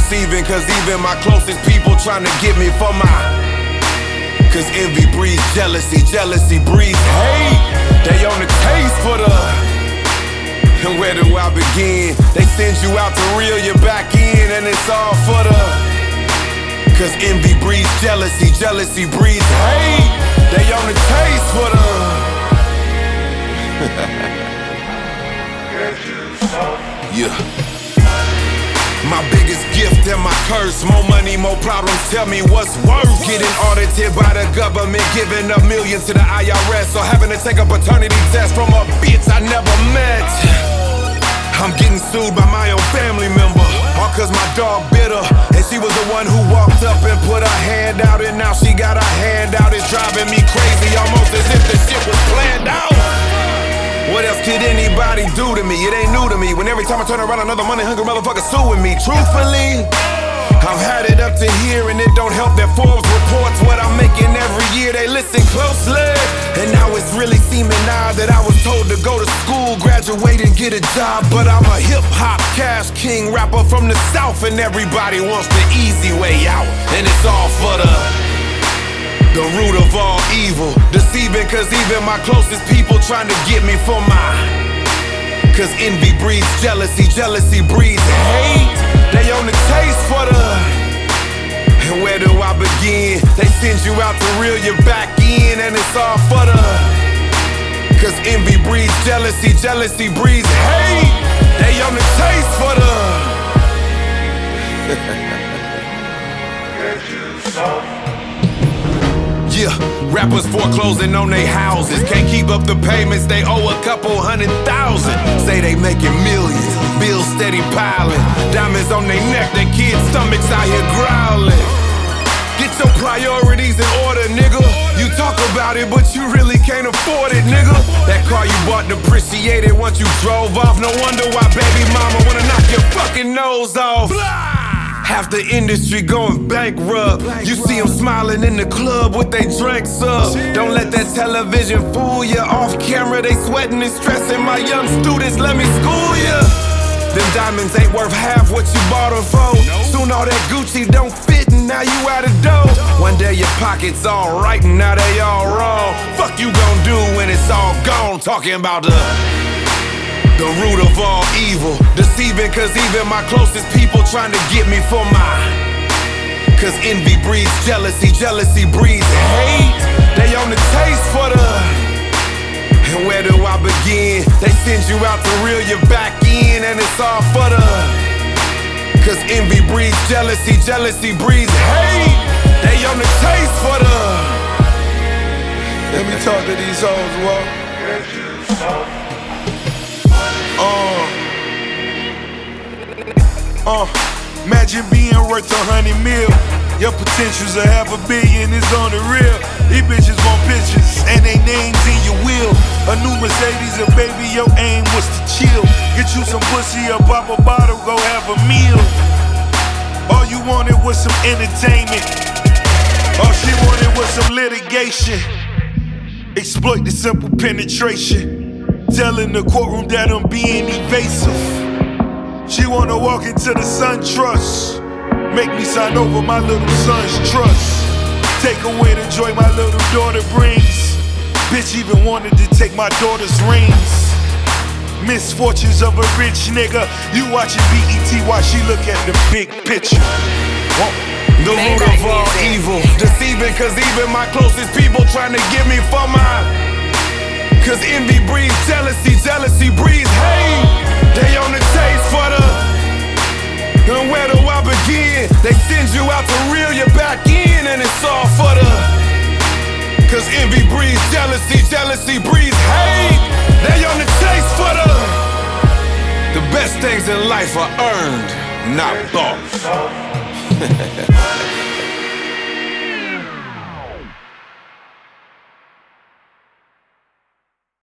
deceiving, cause even my closest people trying to get me for my. Cause envy breeds jealousy, jealousy breeds hate. They on the case for the. And where do I begin? They send you out to reel you back in, and it's all for the. Cause envy breeds jealousy, jealousy breeds hate. They on the case for the. Yeah. My biggest gift and my curse. More money, more problems, tell me what's worse. Getting audited by the government, giving up millions to the IRS, or having to take a paternity test from a bitch I never met. I'm getting sued by my own family member, all cause my dog bit her, and she was the one who walked up and put her hand out, and now she got her hand out. It's driving me crazy, almost as if the shit was planned out. What else could anybody do to me? It ain't new to me. When every time I turn around, another money-hungry motherfucker suing me. Truthfully, I've had it up to here, and it don't help that Forbes reports what I'm making every year. They listen closely, and now it's really seeming odd that I was told to go to school, graduate, and get a job. But I'm a hip-hop cash king rapper from the South, and everybody wants the easy way out, and it's all for the root of all evil. Deceiving, cause even my closest people trying to get me for my. Cause envy breeds jealousy, jealousy breeds hate. They on the case for the. And where do I begin? They send you out to reel you back in, and it's all for the. Cause envy breeds jealousy, jealousy breeds hate. They on the case for the. Yeah, rappers foreclosing on their houses. Can't keep up the payments, they owe a couple $100,000. Say they making millions, bills steady piling. Diamonds on their neck, their kids' stomachs out here growling. Get your priorities in order, nigga. You talk about it, but you really can't afford it, nigga. That car you bought depreciated once you drove off. No wonder why baby mama wanna knock your fucking nose off. Half the industry going bankrupt. You see them smiling in the club with they drinks up. Don't let that television fool you. Off camera they sweating and stressing. My young students, let me school ya. Them diamonds ain't worth half what you bought them for. Soon all that Gucci don't fit and now you out of dough. One day your pocket's all right and now they all wrong. Fuck you gon' do when it's all gone? Talking about the root of all evil. Deceiving, cause even my closest people trying to get me for my. Cause envy breeds jealousy, jealousy breeds hate. They on the case for the. And where do I begin? They send you out to reel you back in, and it's all for the. Cause envy breeds jealousy, jealousy breeds hate. They on the case for the. Let me talk to these hoes, well. Imagine being worth 100 mil. Your potential's a $500 million, it's on the real. These bitches want pictures and they names in your will. A new Mercedes, and baby, your aim was to chill. Get you some pussy, or pop a bottle, go have a meal. All you wanted was some entertainment. All she wanted was some litigation. Exploit the simple penetration. Telling the courtroom that I'm being evasive. She wanna walk into the SunTrust. Make me sign over my little son's trust. Take away the joy my little daughter brings. Bitch even wanted to take my daughter's rings. Misfortunes of a rich nigga. You watching BET while she look at the big picture. The root of all evil. Deceiving, cause even my closest people trying to get me for my. Cause envy breeds jealousy, jealousy breeds hate. They on the taste for the. And where do I begin? They send you out to reel you back in, and it's all for the. Cause envy breeds jealousy, jealousy breeds hate. They on the chase for the. The best things in life are earned, not bought.